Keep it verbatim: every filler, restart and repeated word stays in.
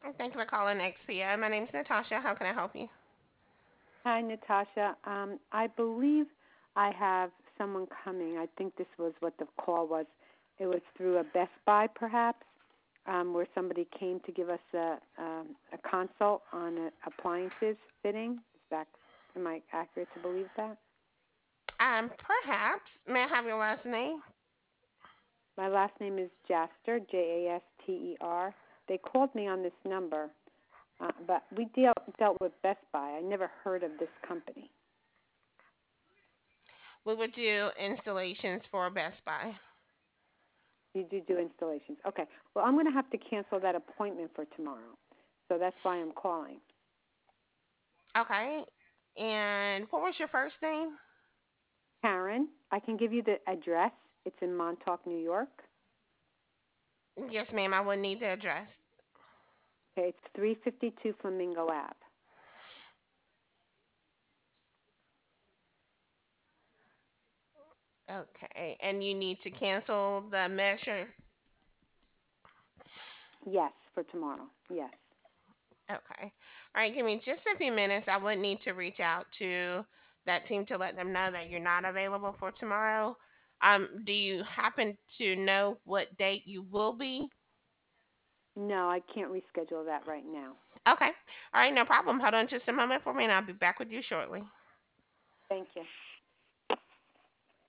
Thank you for calling X P O. My name's Natasha. How can I help you? Hi, Natasha. Um, I believe I have someone coming. I think this was what the call was. It was through a Best Buy, perhaps, um, where somebody came to give us a um, a consult on uh appliances fitting. Is that am I accurate to believe that? Um, perhaps. May I have your last name? My last name is Jaster, J A S T E R. They called me on this number, uh, but we deal, dealt with Best Buy. I never heard of this company. We would do installations for Best Buy. You do do installations. Okay. Well, I'm going to have to cancel that appointment for tomorrow. So that's why I'm calling. Okay. And what was your first name? Karen, I can give you the address. It's in Montauk, New York. Yes, ma'am. I would need the address. Okay, it's three fifty-two Flamingo Ave. Okay. And you need to cancel the measure. Yes, for tomorrow. Yes. Okay. All right. Give me just a few minutes. I would need to reach out to that team to let them know that you're not available for tomorrow. Um, do you happen to know what date you will be? No, I can't reschedule that right now. Okay. All right. No problem. Hold on just a moment for me and I'll be back with you shortly. Thank you.